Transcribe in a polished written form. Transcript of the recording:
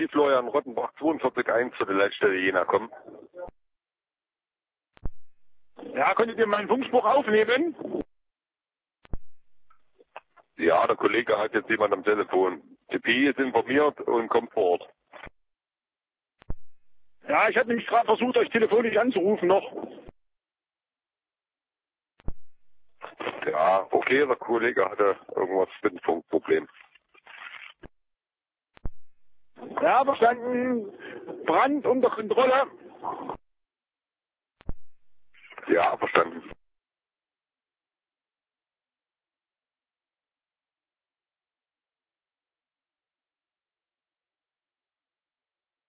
die Florian Rottenbach 42.1 für die Leitstelle Jena kommen. Ja, könntet ihr meinen Funkspruch aufnehmen? Ja, der Kollege hat jetzt jemand am Telefon. Die PI ist informiert und kommt vor Ort. Ja, ich hatte nämlich gerade versucht, euch telefonisch anzurufen noch. Ja, okay, der Kollege hatte irgendwas mit dem Funkproblem. Ja, verstanden. Brand unter Kontrolle. Ja, verstanden.